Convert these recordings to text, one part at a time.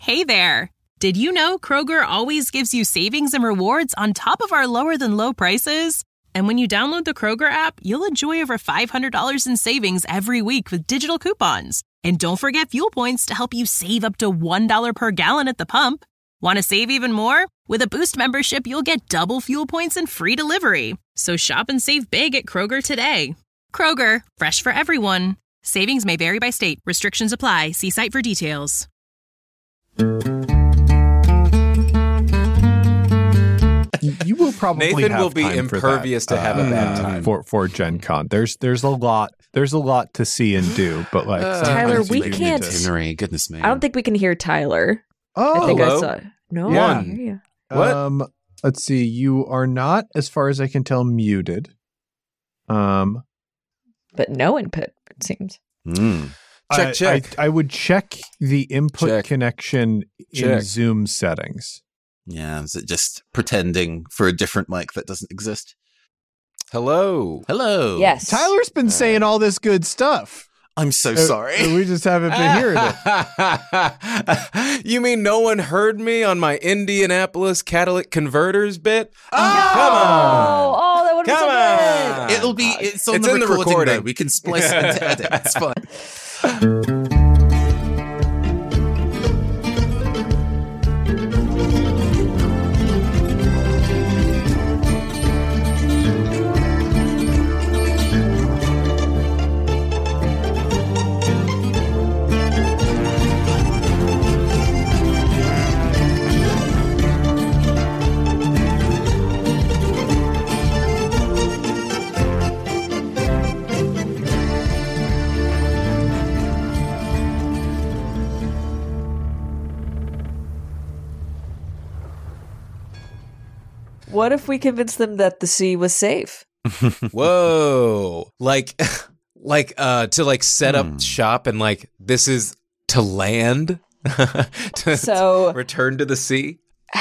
Hey there! Did you know Kroger always gives you savings and rewards on top of our lower-than-low prices? And when you download the Kroger app, you'll enjoy over $500 in savings every week with digital coupons. And don't forget fuel points to help you save up to $1 per gallon at the pump. Want to save even more? With a Boost membership, you'll get double fuel points and free delivery. So shop and save big at Kroger today. Kroger, fresh for everyone. Savings may vary by state. Restrictions apply. See site for details. You will probably Nathan have will be time impervious for that, to have a bad time for Gen Con. There's a lot to see and do, but like Tyler, sometimes we you can't- need to- Itinerary, goodness me. I don't think we can hear Tyler. Oh, I think hello? I saw. No, Yeah. I can hear you. What? Let's see. You are not, as far as I can tell, muted. But no input, it seems. Check. I would check the input Check. connection in Check. Zoom settings. Yeah, is it just pretending for a different mic that doesn't exist? Hello. Hello. Yes. Tyler's been saying all this good stuff. I'm so sorry. We just haven't been hearing it. You mean no one heard me on my Indianapolis catalytic converters bit? Oh, Come on. oh, that would be so Come on. good. It's on It's the in the recording, recording. though. We can splice it into edit. It's fine. What if we convinced them that the sea was safe? Whoa. Like to like set up shop and like this is to land to So- return to the sea.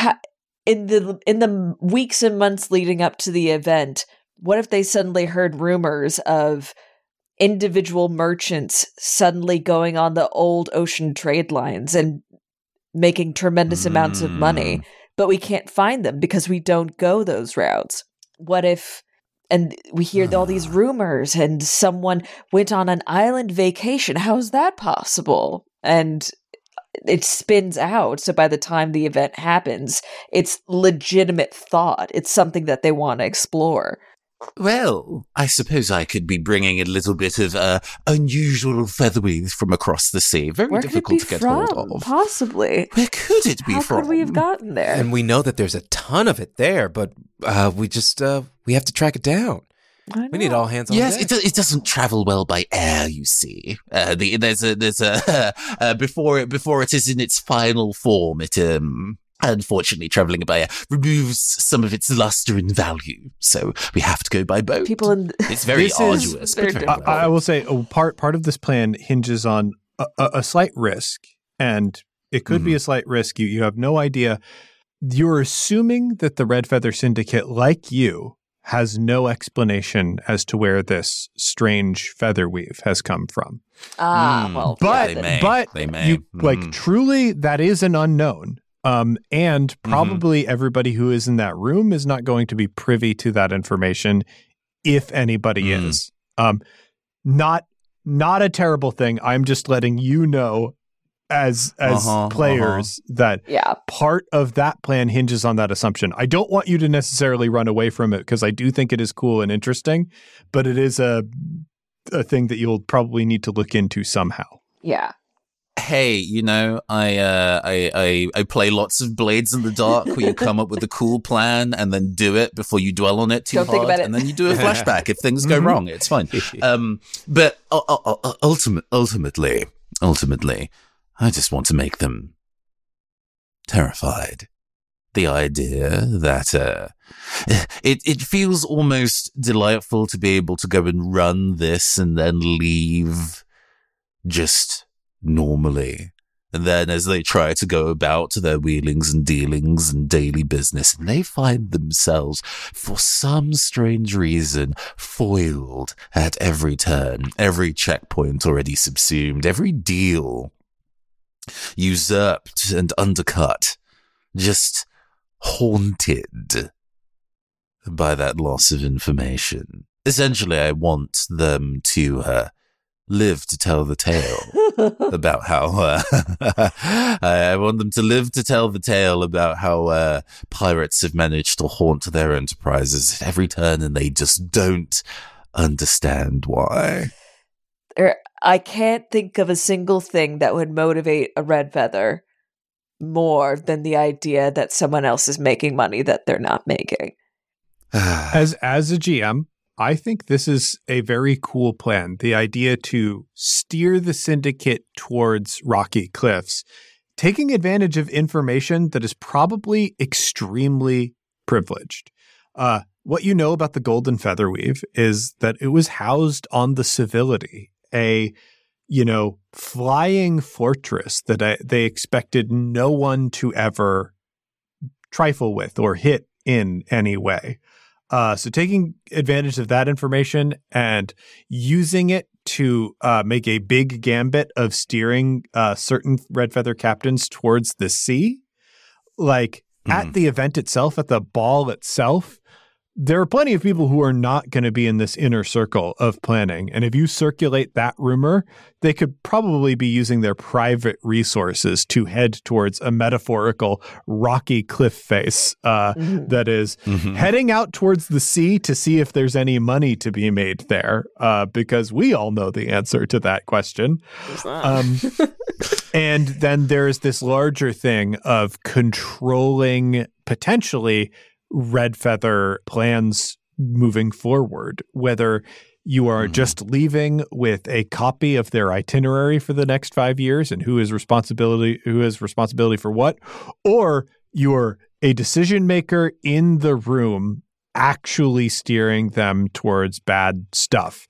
In the weeks and months leading up to the event, what if they suddenly heard rumors of individual merchants suddenly going on the old ocean trade lines and making tremendous amounts of money, but we can't find them because we don't go those routes? What if, and we hear all these rumors and someone went on an island vacation? How is that possible? And it spins out. So by the time the event happens, it's legitimate thought. It's something that they want to explore. Well, I suppose I could be bringing a little bit of unusual featherweed from across the sea. Very Where could it difficult be to get from? hold of. Possibly. Where could it be How from? could we have gotten there? And we know that there's a ton of it there, but we just we have to track it down. I We need know. all hands on Yes, deck. it doesn't travel well by air. You see, there's a before it is in its final form. It unfortunately traveling by air removes some of its luster and value. So we have to go by boat. People in It's very This is arduous. very but very difficult. I will say part of this plan hinges on a slight risk, and it could be a slight risk. You have no idea. You're assuming that the Red Feather Syndicate, like you, has no explanation as to where this strange feather weave has come from. well, But they may. but They may. you like truly that is an unknown. And probably everybody who is in that room is not going to be privy to that information, if anybody is. Not a terrible thing. I'm just letting you know as players that yeah. part of that plan hinges on that assumption. I don't want you to necessarily run away from it because I do think it is cool and interesting, but it is a thing that you'll probably need to look into somehow. Yeah. Hey, you know, I play lots of Blades in the Dark where you come up with a cool plan and then do it before you dwell on it too Don't hard, think about it. and then you do a flashback if things go wrong. It's fine. But ultimately, I just want to make them terrified. The idea that it feels almost delightful to be able to go and run this and then leave just normally. And then as they try to go about their wheelings and dealings and daily business, and they find themselves, for some strange reason, foiled at every turn, every checkpoint already subsumed, every deal usurped and undercut, just haunted by that loss of information. Essentially, I want them to live to tell the tale about how I want them to live to tell the tale about how pirates have managed to haunt their enterprises at every turn, and they just don't understand why. I can't think of a single thing that would motivate a red feather more than the idea that someone else is making money that they're not making. As a GM, I think this is a very cool plan. The idea to steer the syndicate towards rocky cliffs, taking advantage of information that is probably extremely privileged. What you know about the Golden Featherweave is that it was housed on the Civility, a flying fortress that they expected no one to ever trifle with or hit in any way. So taking advantage of that information and using it to make a big gambit of steering certain red feather captains towards the sea, like at the event itself, at the ball itself, there are plenty of people who are not going to be in this inner circle of planning. And if you circulate that rumor, they could probably be using their private resources to head towards a metaphorical rocky cliff face that is heading out towards the sea to see if there's any money to be made there, because we all know the answer to that question. And then there's this larger thing of controlling potentially red feather plans moving forward, whether you are just leaving with a copy of their itinerary for the next 5 years and who has responsibility for what, or you're a decision maker in the room actually steering them towards bad stuff.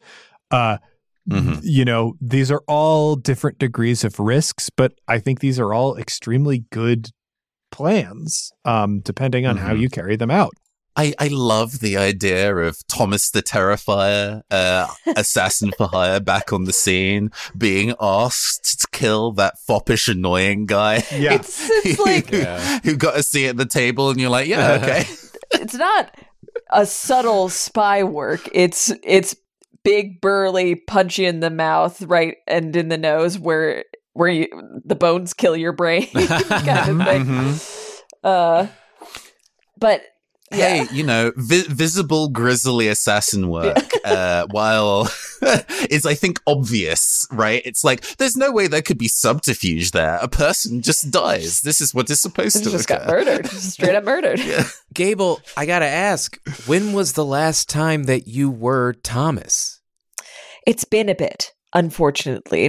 These are all different degrees of risks, but I think these are all extremely good plans, depending on how you carry them out. I love the idea of Thomas the Terrifier, assassin for hire, back on the scene, being asked to kill that foppish, annoying guy. Yeah. It's like who got a seat at the table, and you're like, yeah, okay. It's not a subtle spy work. It's big, burly, punch you in the mouth, right, and in the nose where the bones kill your brain kind of thing. But hey, visible grisly assassin work, while is, I think, obvious, right? It's like, there's no way there could be subterfuge there. A person just dies. This is what is supposed to just occur. got murdered. Straight up murdered. Yeah. Gable, I gotta ask, when was the last time that you were Thomas? It's been a bit, unfortunately.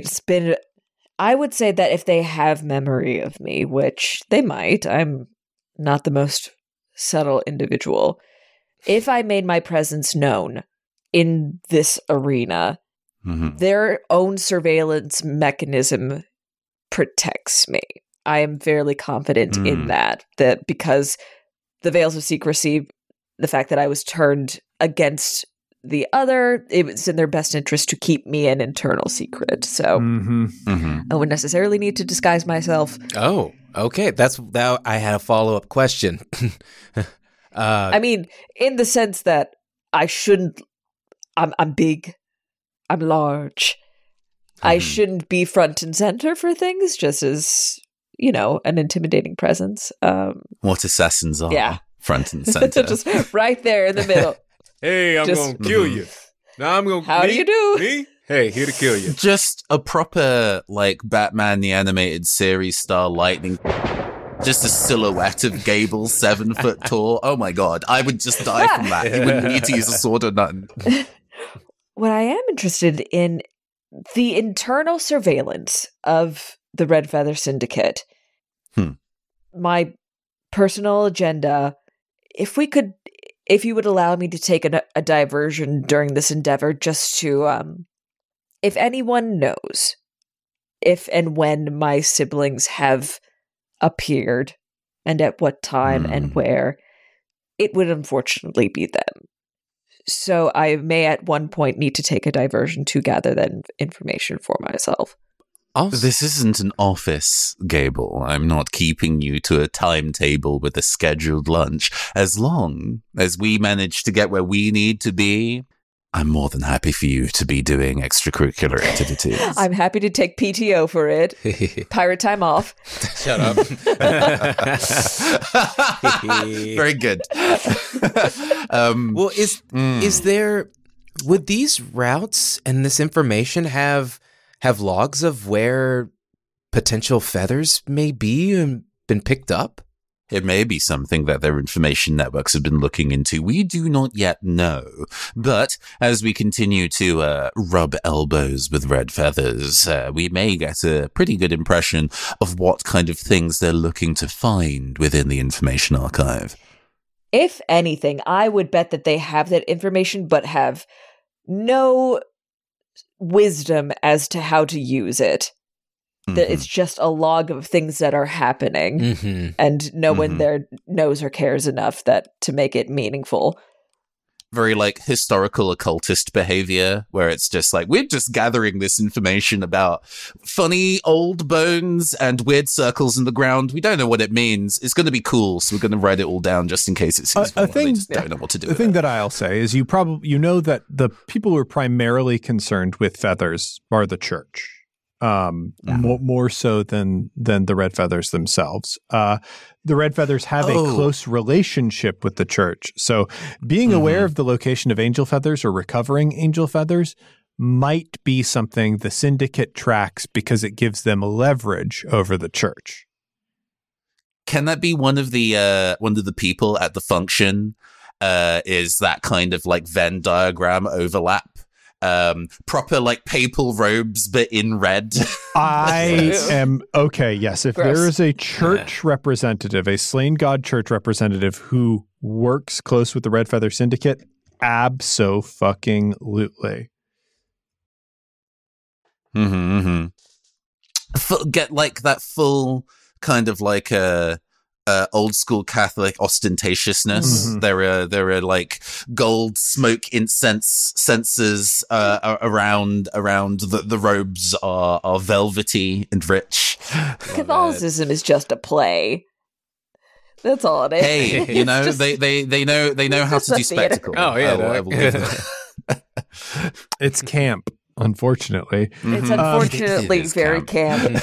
I would say that if they have memory of me, which they might, I'm not the most subtle individual. If I made my presence known in this arena, their own surveillance mechanism protects me. I am fairly confident in that because the veils of secrecy, the fact that I was turned against the other, it was in their best interest to keep me an internal secret. So I wouldn't necessarily need to disguise myself. Oh, okay. I had a follow-up question. I mean, in the sense that I shouldn't, I'm big, I'm large. I shouldn't be front and center for things, just as, an intimidating presence. What assassins are. Yeah. Front and center. Just right there in the middle. Hey, I'm going to kill you. Now I'm going to... How do you do? Me? Hey, here to kill you. Just a proper, Batman the Animated Series style lightning. Just a silhouette of Gable, 7 foot tall. Oh my God. I would just die from that. You wouldn't need to use a sword or nothing. What I am interested in, the internal surveillance of the Red Feather Syndicate. My personal agenda, if you would allow me to take a diversion during this endeavor, just to, if anyone knows if and when my siblings have appeared and at what time and where, it would unfortunately be them. So I may at one point need to take a diversion to gather that information for myself. Also, This isn't an office, Gable. I'm not keeping you to a timetable with a scheduled lunch. As long as we manage to get where we need to be, I'm more than happy for you to be doing extracurricular activities. I'm happy to take PTO for it. Pirate time off. shut up. Very good. Well, is there, would these routes and this information have logs of where potential feathers may be and been picked up? It may be something that their information networks have been looking into. We do not yet know. But as we continue to rub elbows with Red Feathers, we may get a pretty good impression of what kind of things they're looking to find within the information archive. If anything, I would bet that they have that information, but have no wisdom as to how to use it. That it's just a log of things that are happening, and no one there knows or cares enough that to make it meaningful. Very like historical occultist behavior, where it's just like, we're just gathering this information about funny old bones and weird circles in the ground. We don't know what it means. It's going to be cool, so we're going to write it all down just in case it's useful. They just don't know what to do. The thing that I'll say is you know that the people who are primarily concerned with feathers are the church. More so than the Red Feathers themselves. The Red Feathers have a close relationship with the church. So being aware of the location of angel feathers or recovering angel feathers might be something the syndicate tracks because it gives them leverage over the church. Can that be one of the people at the function? Is that kind of like Venn diagram overlap? Proper like papal robes, but in red. I am okay. Yes, if there is a church representative, a Slain God church representative who works close with the Red Feather Syndicate, abso-fucking-lutely. Get like that full kind of like old school Catholic ostentatiousness. There are like gold smoke incense censers around the robes are velvety and rich. Catholicism is just a play. That's all it is. Hey, you know, they know how to do spectacle. Oh yeah, I will give them. It's camp. Unfortunately, It's unfortunately it is very camp.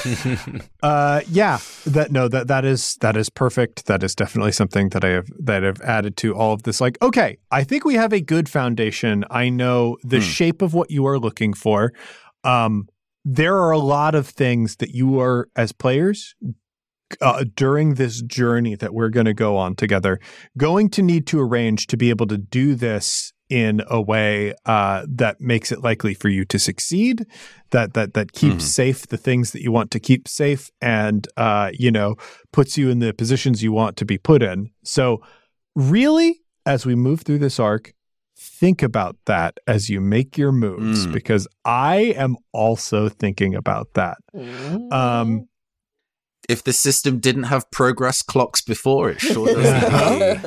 that is perfect. That is definitely something that I've added to all of this. Like, okay, I think we have a good foundation. I know the shape of what you are looking for. There are a lot of things that you are, as players, during this journey that we're going to go on together, going to need to arrange to be able to do this in a way that makes it likely for you to succeed, that keeps safe the things that you want to keep safe, and puts you in the positions you want to be put in. So really, as we move through this arc, think about that as you make your moves, because I am also thinking about that. If the system didn't have progress clocks before, it sure does.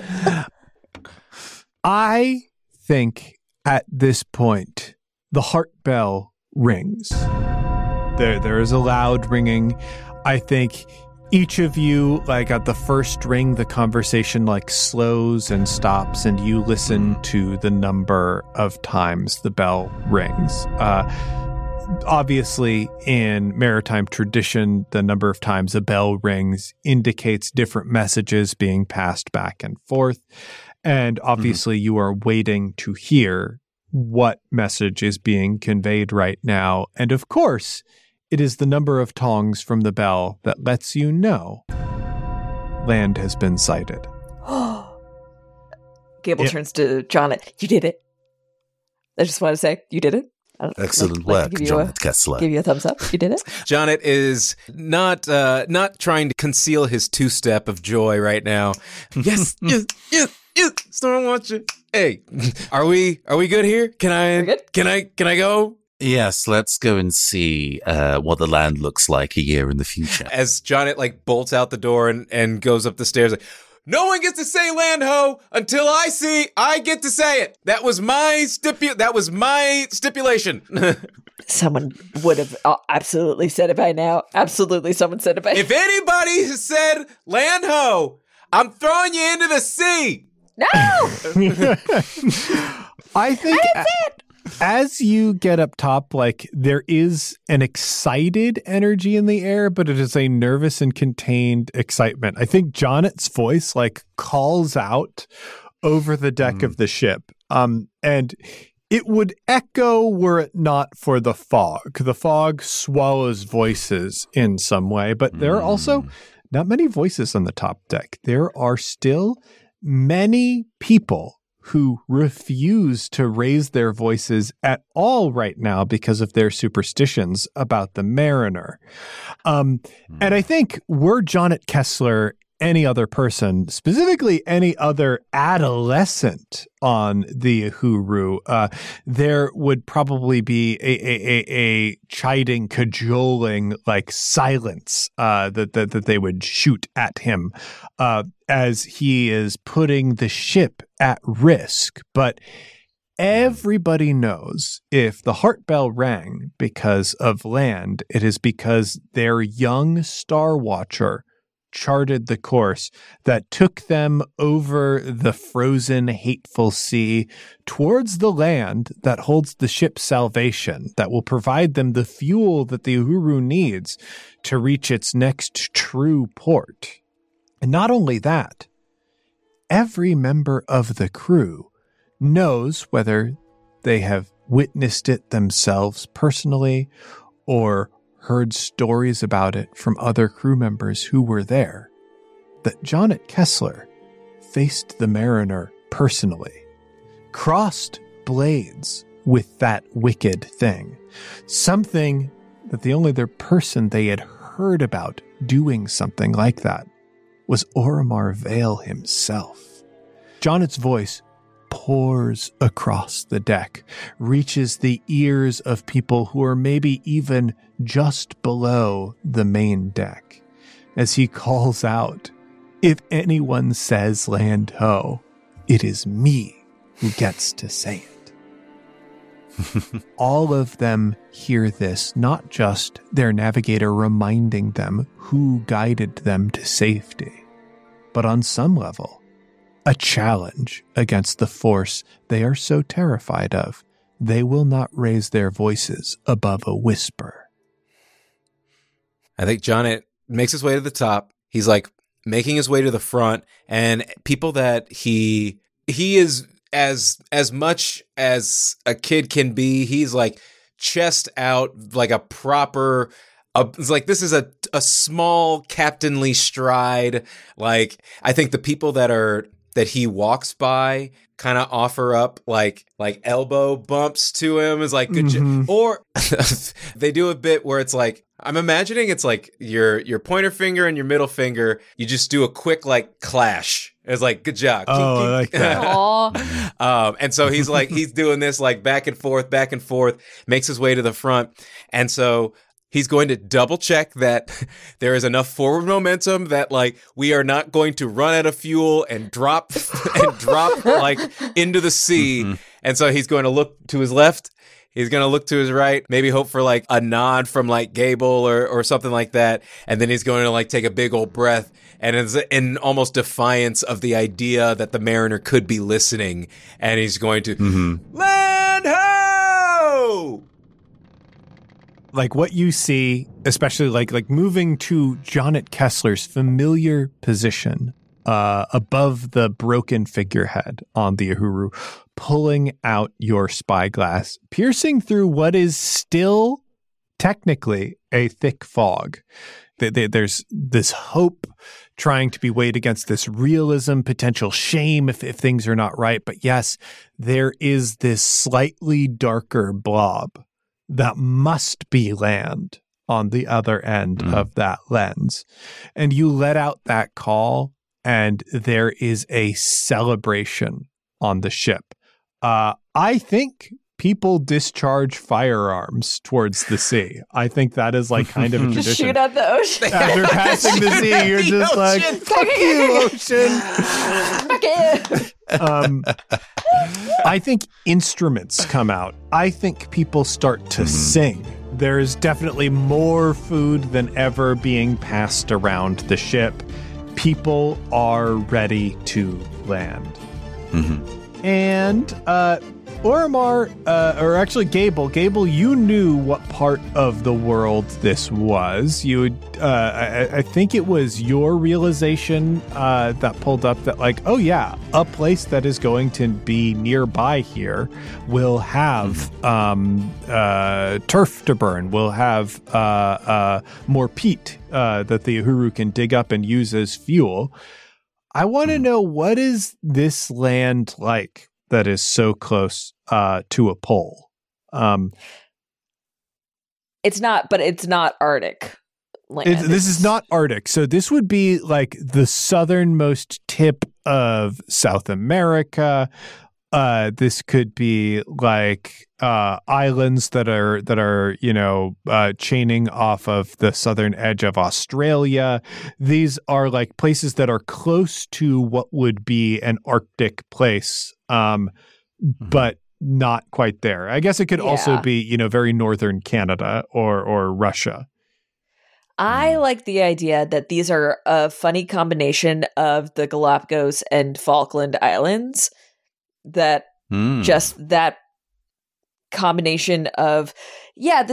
I think at this point the heart bell rings. There is a loud ringing. I think each of you, like at the first ring, the conversation like slows and stops, and you listen to the number of times the bell rings. Obviously, in maritime tradition, the number of times a bell rings indicates different messages being passed back and forth. And obviously, you are waiting to hear what message is being conveyed right now. And of course, it is the number of tongs from the bell that lets you know land has been sighted. Gable turns to Jonnet. You did it. I just want to say, you did it. Excellent work, Jonnet Kessler. Give you a thumbs up. You did it. Jonnet is not trying to conceal his two-step of joy right now. Yes, yes. Stormwatcher. Hey, are we good here? Can I go? Yes, let's go and see what the land looks like a year in the future. As Jonnet like bolts out the door and goes up the stairs, like, No one gets to say land ho until I get to say it. That was my stipulation. Someone would have absolutely said it by now. Absolutely, someone said it by now. If anybody has said land ho, I'm throwing you into the sea. No! I think as you get up top, like, there is an excited energy in the air, but it is a nervous and contained excitement. I think Jonnet's voice, like, calls out over the deck of the ship. And it would echo were it not for the fog. The fog swallows voices in some way, but there are also not many voices on the top deck. There are still many people who refuse to raise their voices at all right now because of their superstitions about the Mariner. And I think were Jonnet Kessler any other person, specifically any other adolescent on the Uhuru, there would probably be a chiding, cajoling, like, silence that they would shoot at him as he is putting the ship at risk. But everybody knows if the heart bell rang because of land, it is because their young Star Watcher charted the course that took them over the frozen, hateful sea towards the land that holds the ship's salvation, that will provide them the fuel that the Uhuru needs to reach its next true port. And not only that, every member of the crew knows, whether they have witnessed it themselves personally or heard stories about it from other crew members who were there, that Jonnet Kessler faced the Mariner personally, crossed blades with that wicked thing, something that the only other person they had heard about doing something like that was Oromar Vale himself. Jonnet's voice pours across the deck, reaches the ears of people who are maybe even just below the main deck, as he calls out, "If anyone says land ho, it is me who gets to say it." All of them hear this, not just their navigator reminding them who guided them to safety, but on some level, a challenge against the force they are so terrified of, they will not raise their voices above a whisper. I think Jonnet makes his way to the top. He's like making his way to the front, and people that he is as much as a kid can be. He's like chest out, like a proper. It's like this is a small captainly stride. Like, I think the people that he walks by kind of offer up like elbow bumps to him, is like good or they do a bit where it's like, I'm imagining it's like your pointer finger and your middle finger, you just do a quick like clash. It's like, good job. Oh, I like that. And so he's like, he's doing this like back and forth, makes his way to the front. And so he's going to double check that there is enough forward momentum that like we are not going to run out of fuel and drop like into the sea. And so he's going to look to his left. He's going to look to his right, maybe hope for like a nod from like Gable or something like that. And then he's going to like take a big old breath, and it's in almost defiance of the idea that the Mariner could be listening. And he's going to land ho! Like what you see, especially like moving to Jonnet Kessler's familiar position above the broken figurehead on the Uhuru, pulling out your spyglass, piercing through what is still technically a thick fog. There's this hope trying to be weighed against this realism, potential shame if things are not right. But yes, there is this slightly darker blob that must be land on the other end of that lens. And you let out that call, and there is a celebration on the ship. I think people discharge firearms towards the sea. I think that is like kind of a Just tradition. shoot at the ocean. After passing the sea, you're just like, fuck you, ocean. Fuck it. I think instruments come out. I think people start to sing. There's definitely more food than ever being passed around the ship. People are ready to land. And Oromar, or actually Gable, you knew what part of the world this was. You would, I think it was your realization that pulled up that like, oh yeah, a place that is going to be nearby here will have turf to burn, will have more peat that the Uhuru can dig up and use as fuel. I want to know, what is this land like that is so close to a pole? It's not Arctic land. This is not Arctic. So this would be like the southernmost tip of South America. This could be like islands that are chaining off of the southern edge of Australia. These are like places that are close to what would be an Arctic place, but not quite there. I guess it could also be very northern Canada or Russia. I like the idea that these are a funny combination of the Galapagos and Falkland Islands. That just that combination of that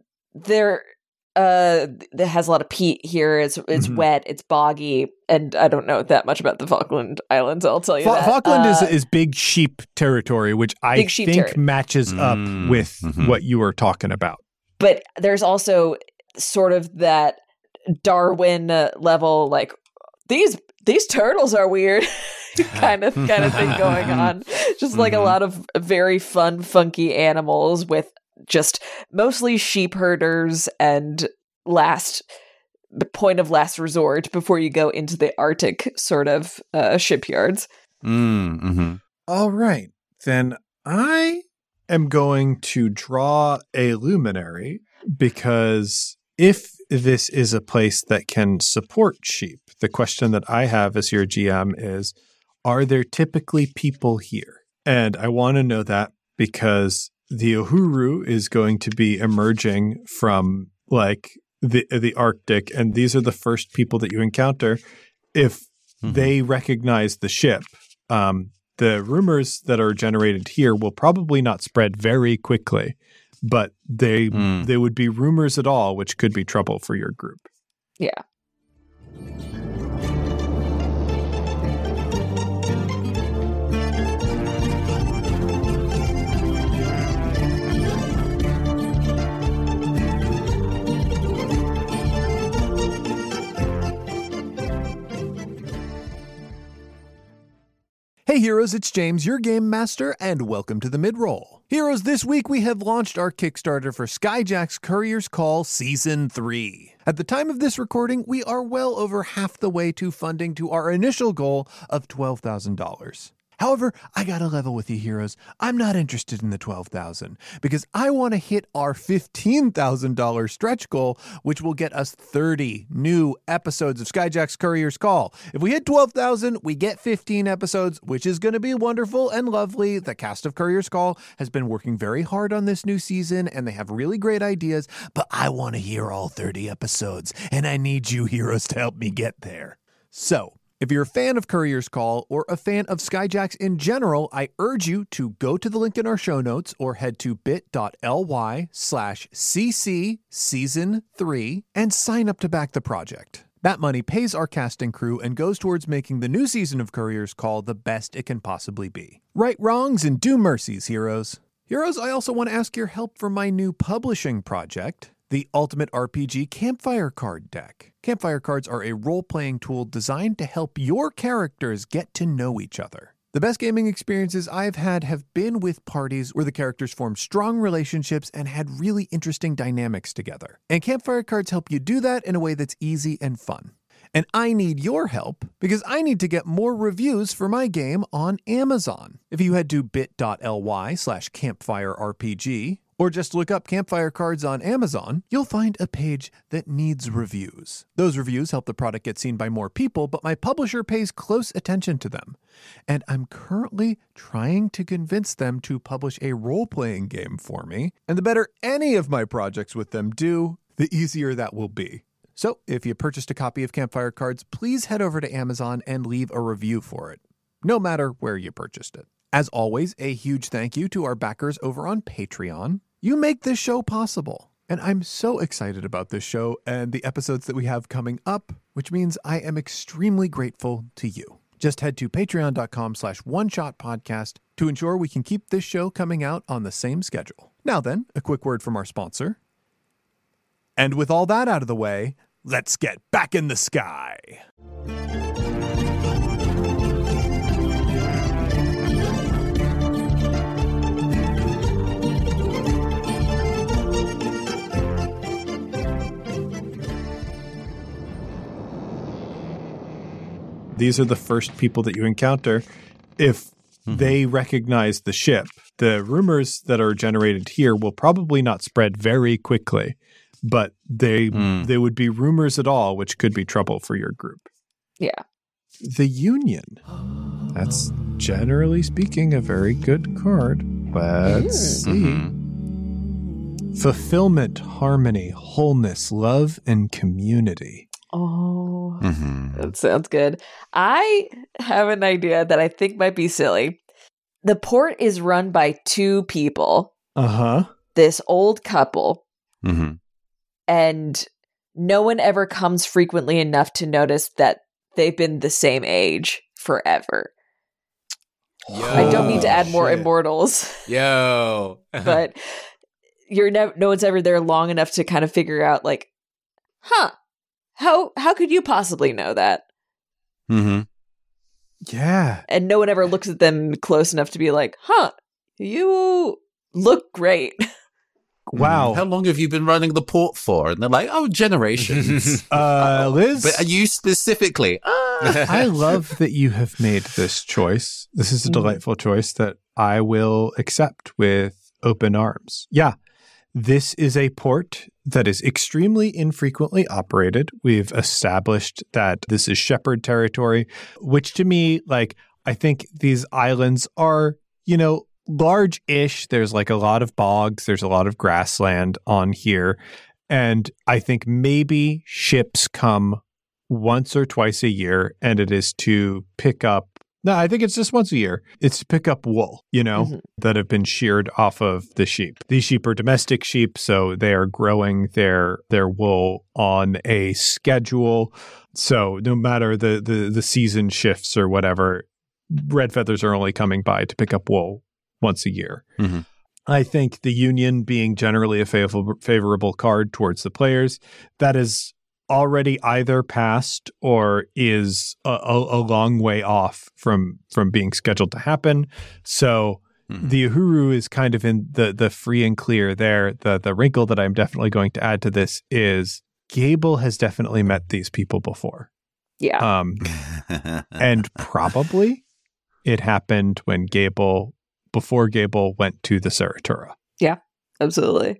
has a lot of peat here. It's wet, it's boggy, and I don't know that much about the Falkland Islands. I'll tell you that Falkland is big sheep territory, which I think matches up with what you were talking about. But there's also sort of that Darwin level, like these turtles are weird. kind of thing going on. Just like a lot of very fun, funky animals with just mostly sheep herders and the point of last resort before you go into the Arctic sort of shipyards. All right. Then I am going to draw a luminary, because if this is a place that can support sheep, the question that I have as your GM is, are there typically people here? And I want to know that because the Uhuru is going to be emerging from like the Arctic, and these are the first people that you encounter. If they recognize the ship, the rumors that are generated here will probably not spread very quickly, but they would be rumors at all, which could be trouble for your group. Yeah. Hey heroes, it's James, your game master, and welcome to the mid-roll. Heroes, this week we have launched our Kickstarter for Skyjack's Courier's Call Season 3. At the time of this recording, we are well over half the way to funding to our initial goal of $12,000. However, I gotta level with you heroes. I'm not interested in the $12,000 because I want to hit our $15,000 stretch goal, which will get us 30 new episodes of Skyjack's Courier's Call. If we hit 12,000, we get 15 episodes, which is going to be wonderful and lovely. The cast of Courier's Call has been working very hard on this new season, and they have really great ideas, but I want to hear all 30 episodes, and I need you heroes to help me get there. So, if you're a fan of Courier's Call or a fan of Skyjacks in general, I urge you to go to the link in our show notes or head to bit.ly/cc season 3 and sign up to back the project. That money pays our cast and crew and goes towards making the new season of Courier's Call the best it can possibly be. Right wrongs and do mercies, heroes. Heroes, I also want to ask your help for my new publishing project, the Ultimate RPG Campfire Card Deck. Campfire cards are a role-playing tool designed to help your characters get to know each other. The best gaming experiences I've had have been with parties where the characters formed strong relationships and had really interesting dynamics together. And Campfire cards help you do that in a way that's easy and fun. And I need your help because I need to get more reviews for my game on Amazon. If you head to bit.ly/campfirerrpg or just look up Campfire Cards on Amazon, you'll find a page that needs reviews. Those reviews help the product get seen by more people, but my publisher pays close attention to them. And I'm currently trying to convince them to publish a role-playing game for me. And the better any of my projects with them do, the easier that will be. So if you purchased a copy of Campfire Cards, please head over to Amazon and leave a review for it, no matter where you purchased it. As always, a huge thank you to our backers over on Patreon. You make this show possible. And I'm so excited about this show and the episodes that we have coming up, which means I am extremely grateful to you. Just head to patreon.com/oneshotpodcast to ensure we can keep this show coming out on the same schedule. Now then, a quick word from our sponsor. And with all that out of the way, let's get back in the sky. These are the first people that you encounter. If they recognize the ship, the rumors that are generated here will probably not spread very quickly. But they would be rumors at all, which could be trouble for your group. Yeah. The Union. That's generally speaking a very good card. Let's see. Fulfillment, harmony, wholeness, love, and community. Oh, that sounds good. I have an idea that I think might be silly. The port is run by two people. This old couple. And no one ever comes frequently enough to notice that they've been the same age forever. Yo. I don't need to add more immortals. Yo. But no one's ever there long enough to kind of figure out, like, how could you possibly know that? Yeah. And no one ever looks at them close enough to be like, you look great. Wow. How long have you been running the port for? And they're like, generations. Liz? But are you specifically? I love that you have made this choice. This is a delightful choice that I will accept with open arms. Yeah. This is a port that is extremely infrequently operated. We've established that this is Shepherd territory, which to me, like, I think these islands are, large-ish. There's like a lot of bogs. There's a lot of grassland on here. And I think maybe ships come once or twice a year, and it is to pick up, no, I think it's just once a year. It's to pick up wool, that have been sheared off of the sheep. These sheep are domestic sheep, so they are growing their wool on a schedule. So no matter the season shifts or whatever, red feathers are only coming by to pick up wool once a year. I think the Union being generally a favorable card towards the players, that is already either passed or is a long way off from being scheduled to happen. So the Uhuru is kind of in the free and clear there. The wrinkle that I'm definitely going to add to this is Gable has definitely met these people before. Yeah. And probably it happened before Gable went to the Saratura. Yeah, absolutely.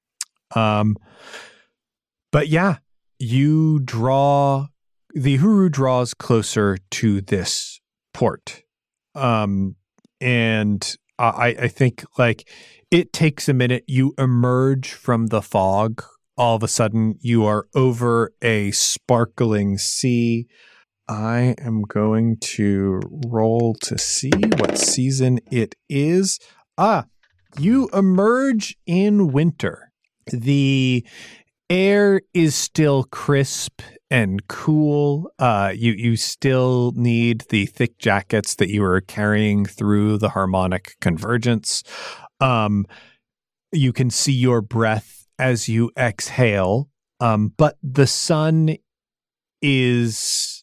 But yeah, the Uhuru draws closer to this port. And I think like it takes a minute. You emerge from the fog. All of a sudden you are over a sparkling sea. I am going to roll to see what season it is. You emerge in winter. The air is still crisp and cool. You still need the thick jackets that you were carrying through the harmonic convergence. You can see your breath as you exhale, but the sun is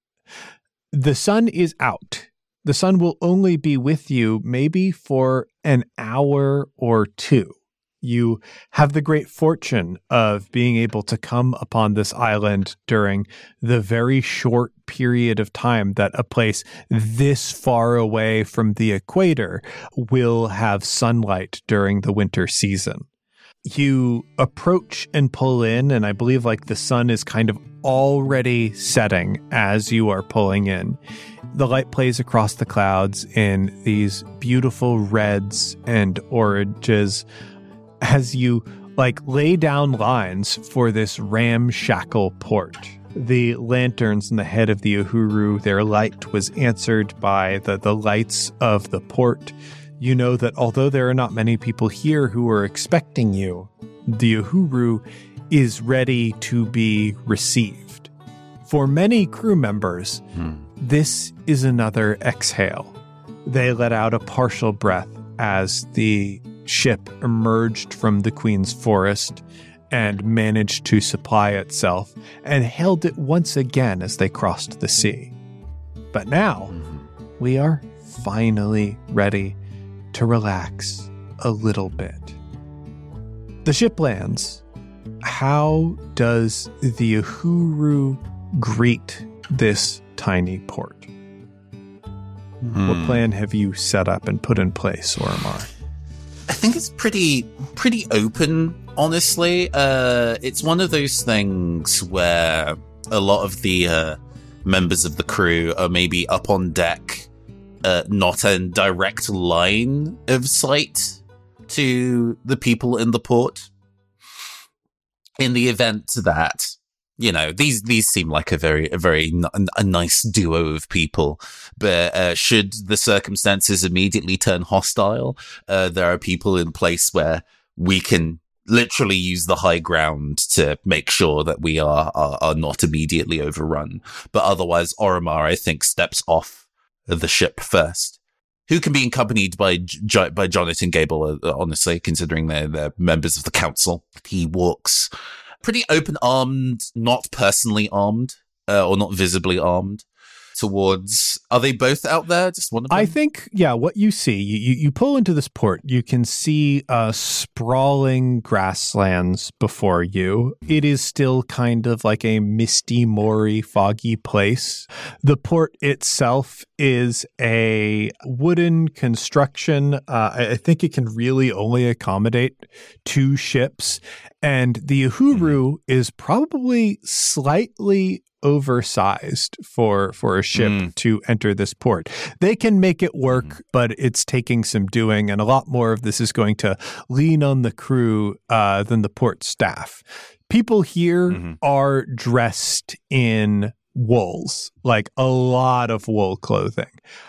out. The sun will only be with you maybe for an hour or two. you have the great fortune of being able to come upon this island during the very short period of time that a place this far away from the equator will have sunlight during the winter season. You approach and pull in, and I believe like the sun is kind of already setting as you are pulling in. The light plays across the clouds in these beautiful reds and oranges as you like lay down lines for this ramshackle port. The lanterns in the head of the Uhuru, their light was answered by the lights of the port. You know that although there are not many people here who are expecting you, the Uhuru is ready to be received. For many crew members, this is another exhale. They let out a partial breath as the ship emerged from the Queen's Forest and managed to supply itself and held it once again as they crossed the sea. But now, we are finally ready to relax a little bit. The ship lands. How does the Uhuru greet this tiny port? What plan have you set up and put in place, Oromar? I think it's pretty open, honestly. It's one of those things where a lot of the members of the crew are maybe up on deck, not in direct line of sight to the people in the port. In the event that, you know, these seem like a very nice duo of people, but should the circumstances immediately turn hostile, there are people in place where we can literally use the high ground to make sure that we are not immediately overrun. But otherwise, Oromar, I think, steps off the ship first. Who can be accompanied by Jonathan Gable, honestly, considering they're members of the council. He walks pretty open-armed, not personally armed, or not visibly armed, towards... Are they both out there? Just one of them? I think, yeah, what you see, you pull into this port, you can see sprawling grasslands before you. It is still kind of like a misty, moory, foggy place. The port itself is a wooden construction. I think it can really only accommodate 2 ships. And the Uhuru is probably slightly oversized for a ship to enter this port. They can make it work, but it's taking some doing, and a lot more of this is going to lean on the crew than the port staff. People here are dressed in wools, like a lot of wool clothing.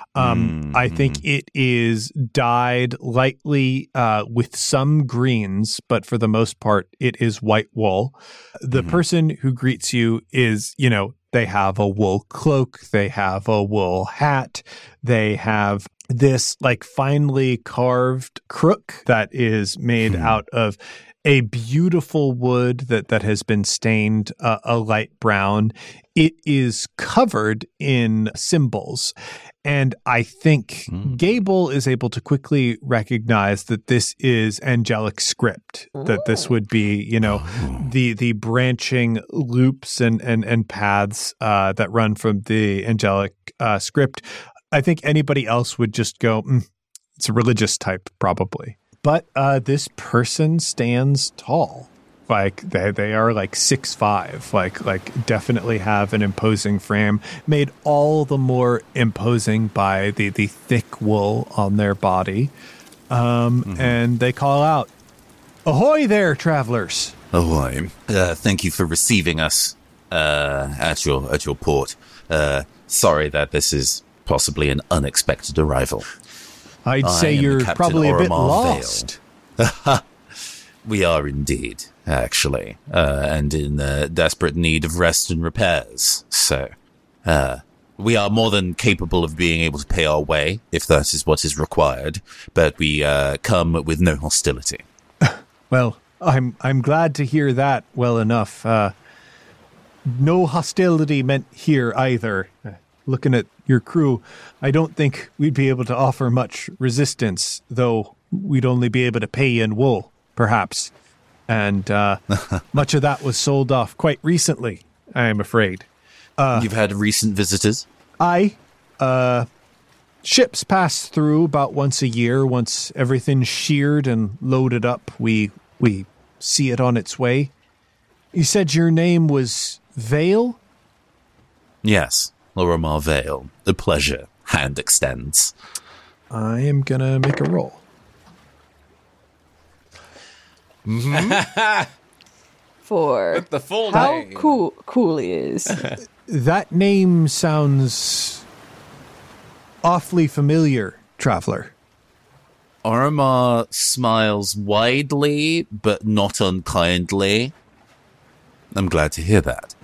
I think it is dyed lightly with some greens, but for the most part, it is white wool. The person who greets you is, you know, they have a wool cloak, they have a wool hat, they have this like finely carved crook that is made out of a beautiful wood that has been stained a light brown. It is covered in symbols. And I think Gable is able to quickly recognize that this is angelic script, that this would be, you know, the branching loops and paths that run from the angelic script. I think anybody else would just go, it's a religious type, probably. But this person stands tall. Like they are like 6'5", like definitely have an imposing frame, made all the more imposing by the thick wool on their body. And they call out, "Ahoy there, travelers!" Ahoy! Thank you for receiving us at your port. Sorry that this is possibly an unexpected arrival. I'd say you're probably a bit lost. We are indeed, actually, and in desperate need of rest and repairs. So, we are more than capable of being able to pay our way, if that is what is required, but we come with no hostility. Well, I'm glad to hear that well enough. No hostility meant here either. Looking at your crew, I don't think we'd be able to offer much resistance, though we'd only be able to pay in wool. perhaps. And much of that was sold off quite recently, I am afraid. You've had recent visitors? Ships pass through about once a year. Once everything's sheared and loaded up, we see it on its way. You said your name was Vale? Yes, Oromar Vale. A pleasure. Hand extends. I am gonna make a roll. For The full how name. cool he is. That name sounds awfully familiar, traveler. Oromar smiles widely, but not unkindly. I'm glad to hear that.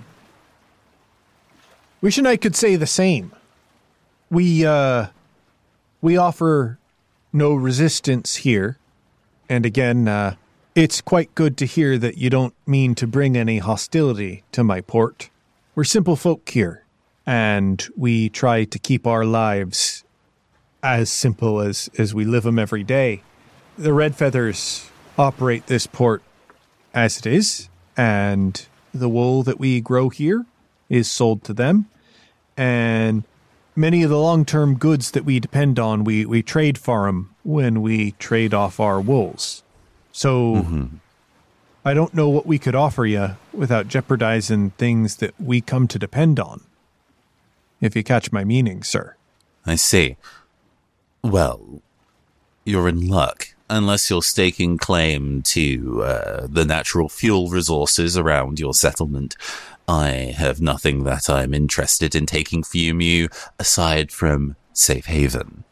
Wish and I could say the same. We offer no resistance here. And again, it's quite good to hear that you don't mean to bring any hostility to my port. We're simple folk here, and we try to keep our lives as simple as we live them every day. The Red Feathers operate this port as it is, and the wool that we grow here is sold to them. And many of the long-term goods that we depend on, we trade for them when we trade off our wools. So I don't know what we could offer you without jeopardizing things that we come to depend on. If you catch my meaning, sir. I see. Well, you're in luck. Unless you're staking claim to the natural fuel resources around your settlement, I have nothing that I'm interested in taking from you aside from safe haven.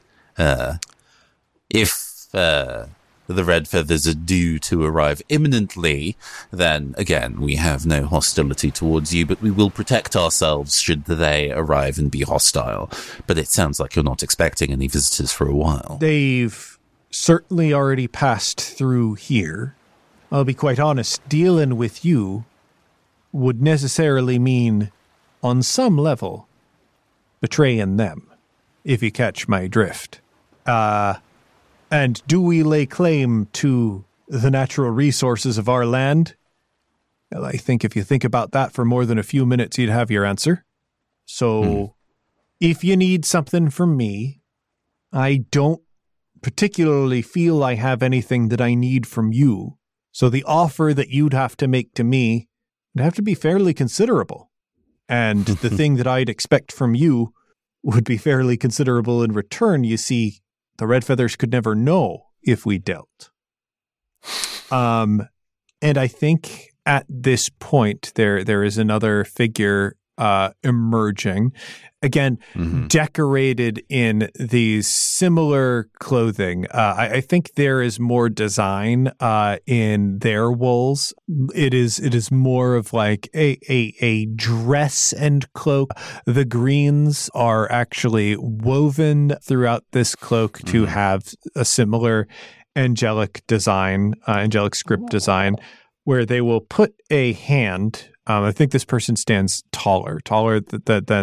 If the Red Feathers are due to arrive imminently, then again, we have no hostility towards you, but we will protect ourselves should they arrive and be hostile. But it sounds like you're not expecting any visitors for a while. They've certainly already passed through here. I'll be quite honest, dealing with you would necessarily mean, on some level, betraying them, if you catch my drift. And do we lay claim to the natural resources of our land? Well, I think if you think about that for more than a few minutes, you'd have your answer. So, if you need something from me, I don't particularly feel I have anything that I need from you. So the offer that you'd have to make to me would have to be fairly considerable. And the thing that I'd expect from you would be fairly considerable in return. You see, the Red Feathers could never know if we dealt. And I think at this point, there is another figure emerging. Again, decorated in these similar clothing. I think there is more design in their wools. It is more of like a dress and cloak. The greens are actually woven throughout this cloak to have a similar angelic design, angelic script design, where they will put a hand. I think this person stands taller than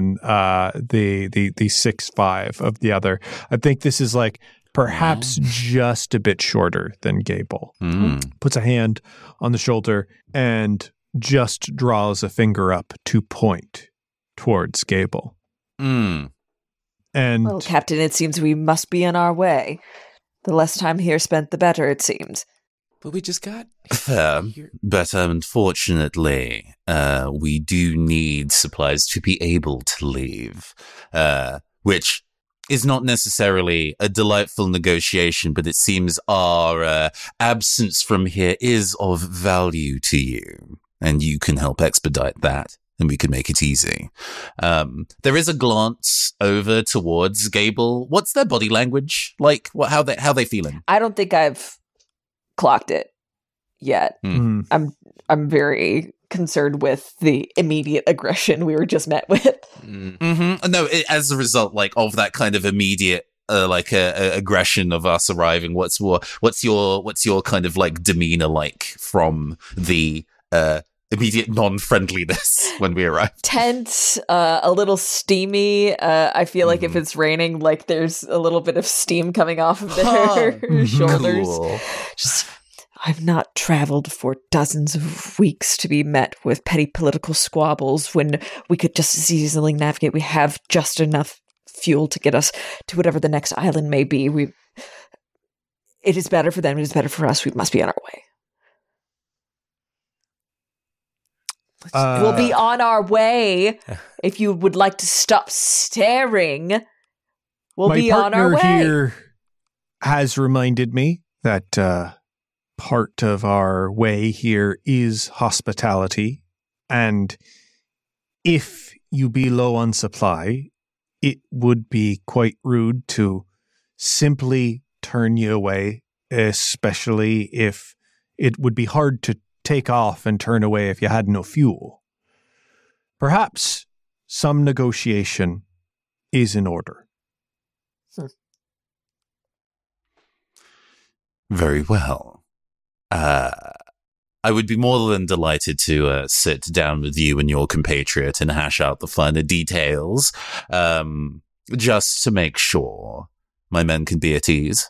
the 6'5" of the other. I think this is like perhaps just a bit shorter than Gable. Puts a hand on the shoulder and just draws a finger up to point towards Gable. And Well, Captain, it seems we must be on our way. The less time here spent, the better, it seems. But we just got Fair, but unfortunately, we do need supplies to be able to leave, which is not necessarily a delightful negotiation, but it seems our absence from here is of value to you, and you can help expedite that, and we can make it easy. There is a glance over towards Gable. What's their body language like? How they feeling? I don't think I've clocked it yet. I'm very concerned with the immediate aggression we were just met with. No, as a result, like of that kind of immediate, aggression of us arriving. What's your kind of like demeanor like from the immediate non-friendliness when we arrive? Tense, a little steamy. I feel like if it's raining, like there's a little bit of steam coming off of their shoulders. Cool. Just, I've not traveled for dozens of weeks to be met with petty political squabbles when we could just as easily navigate. We have just enough fuel to get us to whatever the next island may be. It is better for them. It is better for us. We must be on our way. We'll be on our way. If you would like to stop staring, we'll be on our way. My partner here has reminded me that part of our way here is hospitality, and if you be low on supply, it would be quite rude to simply turn you away, especially if it would be hard to take off and turn away if you had no fuel. Perhaps some negotiation is in order. Very well. I would be more than delighted to sit down with you and your compatriot and hash out the finer details, just to make sure my men can be at ease.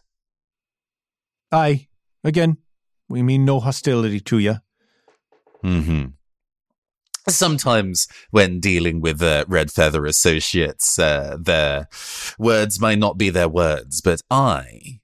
Aye. Again, we mean no hostility to you. Mm-hmm. Sometimes when dealing with Red Feather associates, their words might not be their words, but I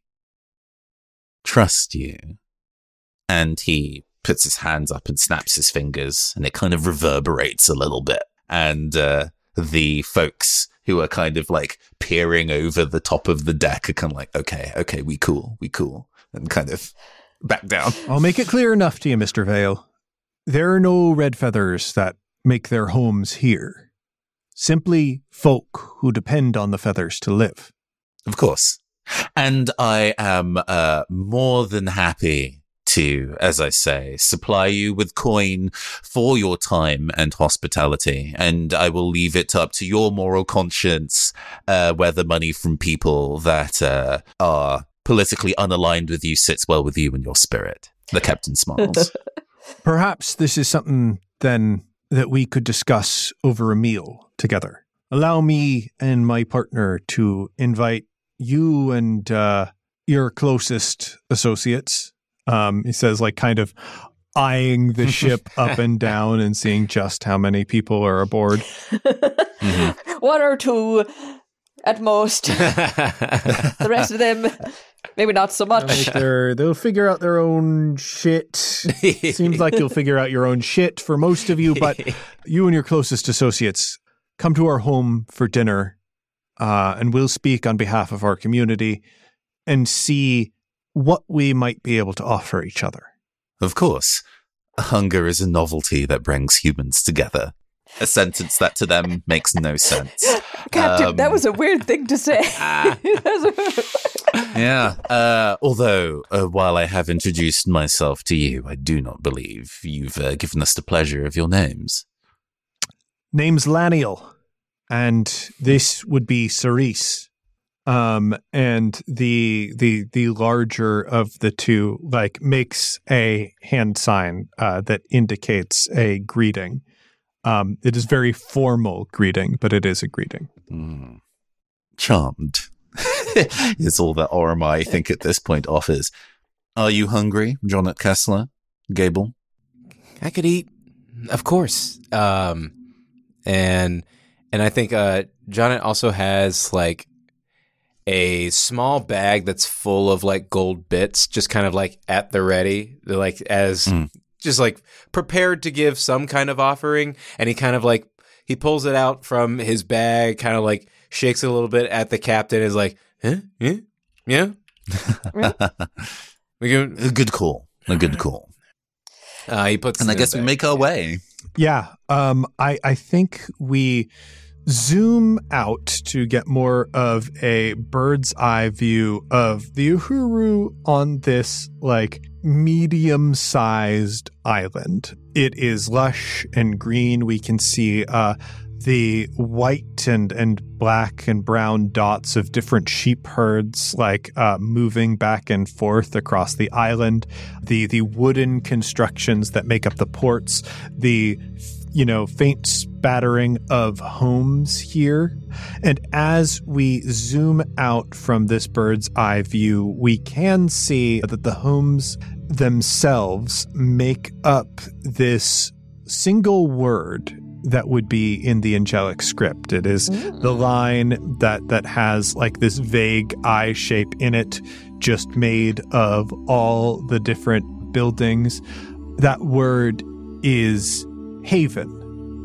trust you. And he puts his hands up and snaps his fingers, and it kind of reverberates a little bit. And the folks who are kind of like peering over the top of the deck are kind of like, okay, we cool, and kind of back down. I'll make it clear enough to you, Mr. Vale. There are no Red Feathers that make their homes here. Simply folk who depend on the feathers to live. Of course. And I am more than happy to, as I say, supply you with coin for your time and hospitality. And I will leave it up to your moral conscience whether money from people that are politically unaligned with you sits well with you and your spirit. The captain smiles. Perhaps this is something, then, that we could discuss over a meal together. Allow me and my partner to invite you and your closest associates. He says, like, kind of eyeing the ship up and down and seeing just how many people are aboard. Mm-hmm. 1 or 2 at most. The rest of them, maybe not so much. They'll figure out their own shit. Seems like you'll figure out your own shit for most of you, but you and your closest associates come to our home for dinner, and we'll speak on behalf of our community and see what we might be able to offer each other. Of course. Hunger is a novelty that brings humans together. A sentence that to them makes no sense. Captain, that was a weird thing to say. Yeah. Although, while I have introduced myself to you, I do not believe you've given us the pleasure of your names. Name's Laniel, and this would be Cerise. And the larger of the two, like, makes a hand sign that indicates a greeting. It is very formal greeting, but it is a greeting. Charmed is all that Oromai, I think, at this point offers. Are you hungry, Jonnet Kessler? Gable? I could eat, of course. And I think Jonnet also has like a small bag that's full of like gold bits, just kind of like at the ready, like as just like prepared to give some kind of offering. And he kind of like, he pulls it out from his bag, kind of like shakes it a little bit at the captain, is like, huh? Yeah. A good call. A good call. He puts, and I guess we make our way. Yeah. I think we zoom out to get more of a bird's eye view of the Uhuru on this like medium-sized island. It is lush and green. We can see the white and black and brown dots of different sheep herds like moving back and forth across the island. The wooden constructions that make up the ports, the faint spattering of homes here. And as we zoom out from this bird's eye view, we can see that the homes themselves make up this single word that would be in the angelic script. It is the line that has like this vague eye shape in it, just made of all the different buildings. That word is haven.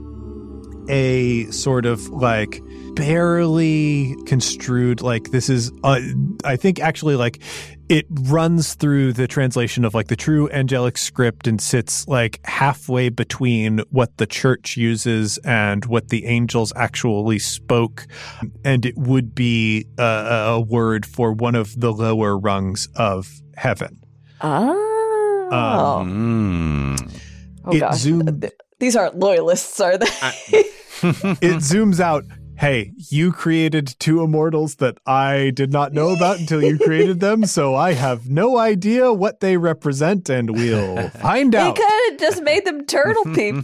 A sort of like barely construed, like this is, I think actually like it runs through the translation of like the true angelic script and sits like halfway between what the church uses and what the angels actually spoke. And it would be a word for one of the lower rungs of heaven. Oh. It gosh. zoomed. These aren't loyalists, are they? It zooms out. Hey, you created two immortals that I did not know about until you created them, so I have no idea what they represent, and we'll find out. You could have just made them turtle people.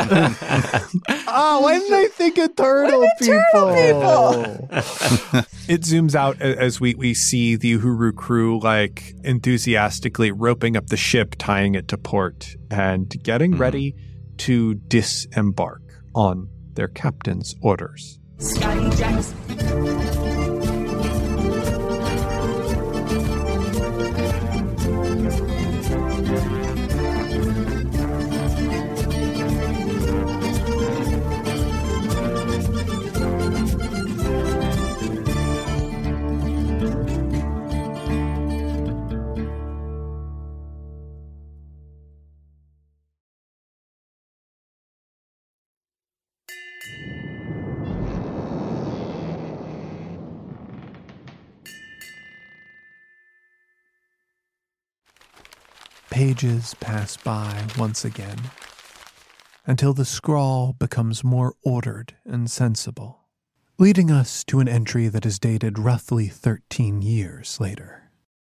Why didn't I think of turtle people? It zooms out as we see the Uhuru crew like enthusiastically roping up the ship, tying it to port, and getting ready to disembark on their captain's orders. Scotty Jackson. Pages pass by once again, until the scrawl becomes more ordered and sensible, leading us to an entry that is dated roughly 13 years later.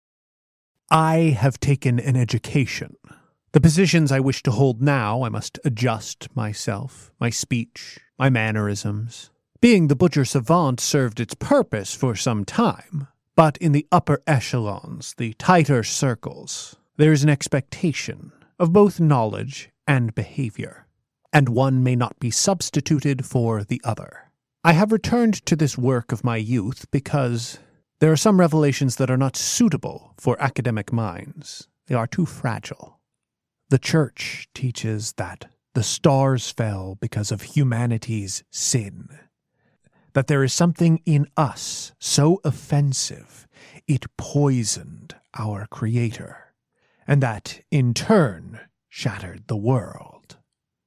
I have taken an education. The positions I wish to hold now, I must adjust myself, my speech, my mannerisms. Being the butcher savant served its purpose for some time, but in the upper echelons, the tighter circles, there is an expectation of both knowledge and behavior, and one may not be substituted for the other. I have returned to this work of my youth because there are some revelations that are not suitable for academic minds. They are too fragile. The Church teaches that the stars fell because of humanity's sin, that there is something in us so offensive it poisoned our Creator, and that, in turn, shattered the world.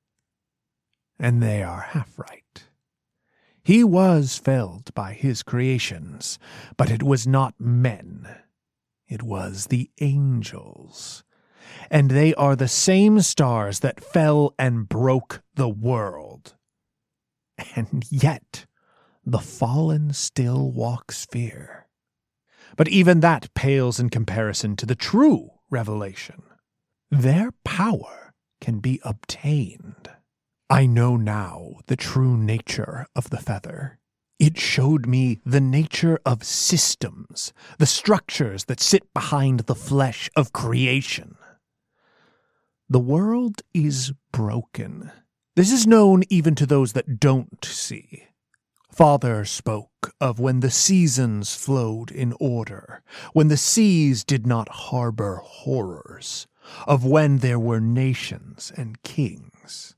And they are half right. He was felled by his creations, but it was not men. It was the angels. And they are the same stars that fell and broke the world. And yet, the fallen still walk sphere. But even that pales in comparison to the true revelation. Their power can be obtained. I know now the true nature of the feather. It showed me the nature of systems, the structures that sit behind the flesh of creation. The world is broken. This is known even to those that don't see. Father spoke of when the seasons flowed in order, when the seas did not harbor horrors, of when there were nations and kings.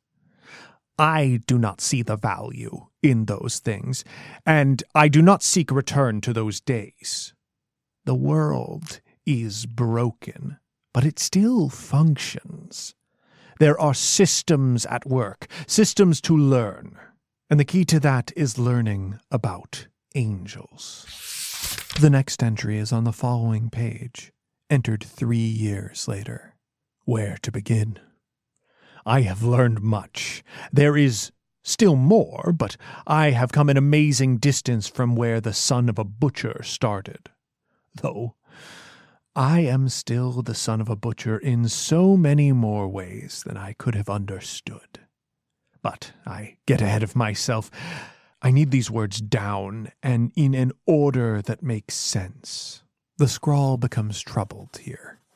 I do not see the value in those things, and I do not seek return to those days. The world is broken, but it still functions. There are systems at work, systems to learn. And the key to that is learning about angels. The next entry is on the following page, entered 3 years later. Where to begin? I have learned much. There is still more, but I have come an amazing distance from where the son of a butcher started. Though I am still the son of a butcher in so many more ways than I could have understood. But I get ahead of myself. I need these words down and in an order that makes sense. The scrawl becomes troubled here.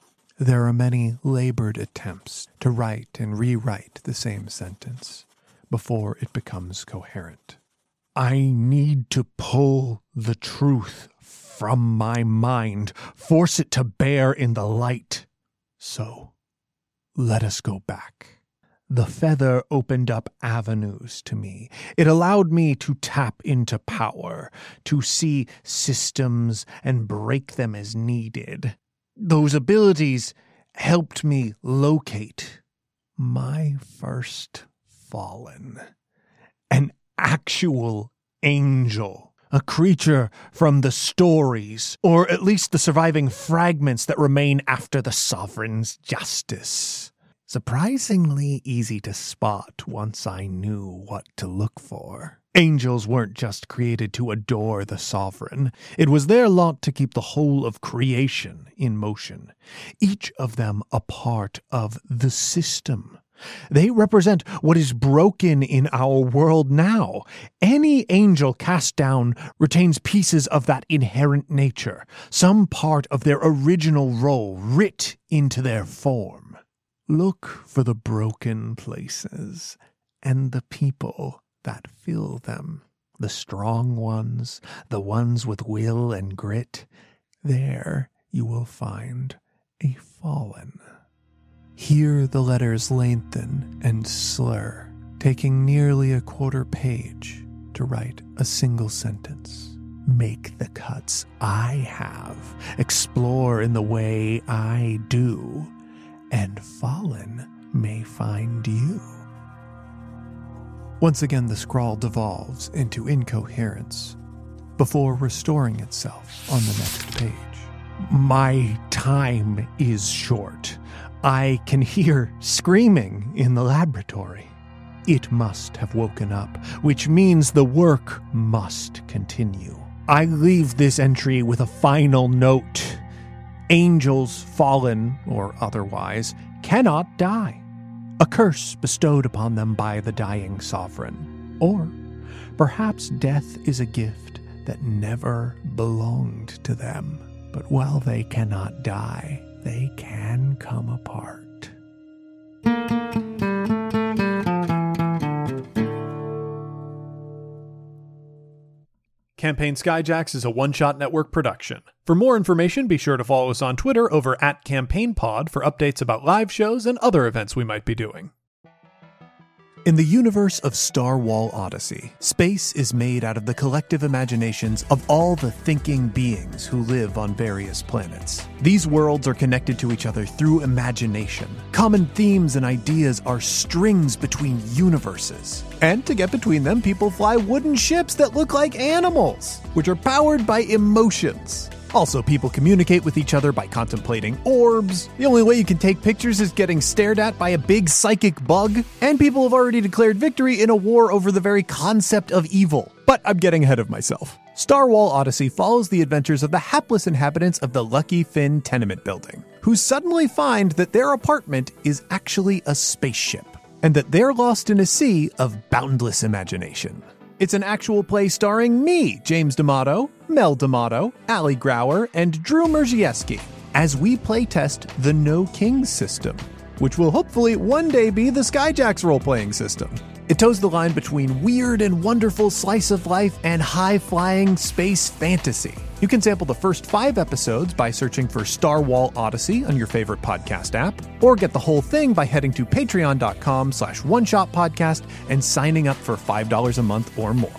There are many labored attempts to write and rewrite the same sentence before it becomes coherent. I need to pull the truth from my mind, force it to bear in the light. So, let us go back. The feather opened up avenues to me. It allowed me to tap into power, to see systems and break them as needed. Those abilities helped me locate my first fallen. An actual angel. A creature from the stories, or at least the surviving fragments that remain after the sovereign's justice. Surprisingly easy to spot once I knew what to look for. Angels weren't just created to adore the sovereign. It was their lot to keep the whole of creation in motion, each of them a part of the system. They represent what is broken in our world now. Any angel cast down retains pieces of that inherent nature, some part of their original role writ into their form. Look for the broken places and the people that fill them, the strong ones, the ones with will and grit. There you will find a fallen. Here the letters lengthen and slur, taking nearly a quarter page to write a single sentence. Make the cuts I have, explore in the way I do, and fallen may find you. Once again the scrawl devolves into incoherence before restoring itself on the next page. My time is short. I can hear screaming in the laboratory. It must have woken up, which means the work must continue. I leave this entry with a final note. Angels, fallen or otherwise, cannot die. A curse bestowed upon them by the dying sovereign. Or perhaps death is a gift that never belonged to them. But while they cannot die, they can come apart. Campaign Skyjacks is a One-Shot Network production. For more information, be sure to follow us on Twitter over @CampaignPod for updates about live shows and other events we might be doing. In the universe of Star Wall Odyssey, space is made out of the collective imaginations of all the thinking beings who live on various planets. These worlds are connected to each other through imagination. Common themes and ideas are strings between universes. And to get between them, people fly wooden ships that look like animals, which are powered by emotions. Also, people communicate with each other by contemplating orbs. The only way you can take pictures is getting stared at by a big psychic bug. And people have already declared victory in a war over the very concept of evil. But I'm getting ahead of myself. Star Wall Odyssey follows the adventures of the hapless inhabitants of the Lucky Finn tenement building, who suddenly find that their apartment is actually a spaceship, and that they're lost in a sea of boundless imagination. It's an actual play starring me, James D'Amato, Mel D'Amato, Ali Grauer, and Drew Merzieski, as we playtest the No Kings system, which will hopefully one day be the Skyjacks role-playing system. It toes the line between weird and wonderful slice of life and high-flying space fantasy. You can sample the first 5 episodes by searching for Star Wall Odyssey on your favorite podcast app, or get the whole thing by heading to patreon.com/oneshotpodcast and signing up for $5 a month or more.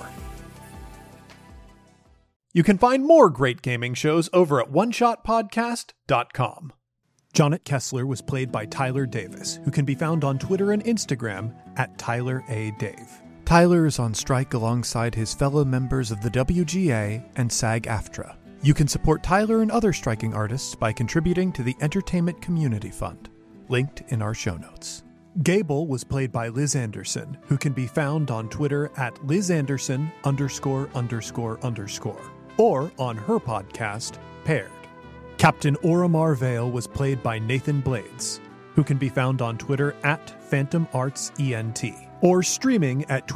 You can find more great gaming shows over at oneshotpodcast.com. Jonnet Kessler was played by Tyler Davis, who can be found on Twitter and Instagram @TylerADave. Tyler is on strike alongside his fellow members of the WGA and SAG-AFTRA. You can support Tyler and other striking artists by contributing to the Entertainment Community Fund, linked in our show notes. Gable was played by Liz Anderson, who can be found on Twitter @LizAnderson____, or on her podcast, Paired. Captain Oromar Vale was played by Nathan Blades, who can be found on Twitter @PhantomArtsENT, or streaming at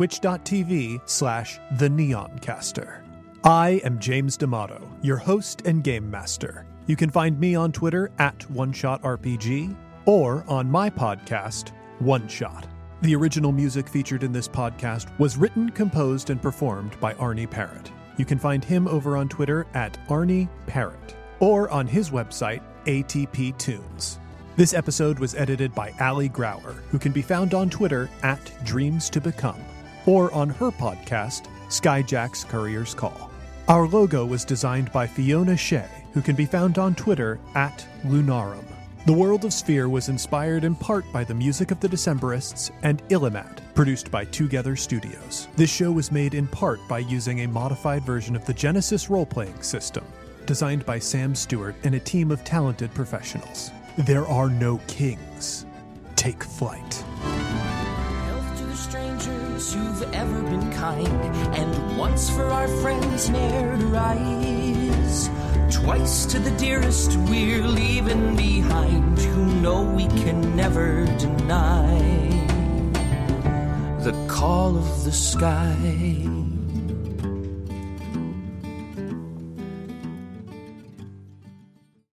twitch.tv/TheNeonCaster. I am James D'Amato, your host and game master. You can find me on Twitter at OneShotRPG or on my podcast, One Shot. The original music featured in this podcast was written, composed, and performed by Arnie Parrott. You can find him over on Twitter at Arnie Parrott or on his website, ATP Tunes. This episode was edited by Allie Grauer, who can be found on Twitter at Dreams to Become, or on her podcast, Skyjack's Courier's Call. Our logo was designed by Fiona Shea, who can be found on Twitter at Lunarum. The World of Sphere was inspired in part by the music of the Decemberists and Illimat, produced by Together Studios. This show was made in part by using a modified version of the Genesis role-playing system, designed by Sam Stewart and a team of talented professionals. There are no kings. Take flight. Health to strangers who've ever been kind, and once for our friends ne'er to rise. Twice to the dearest we're leaving behind, who know we can never deny the call of the sky.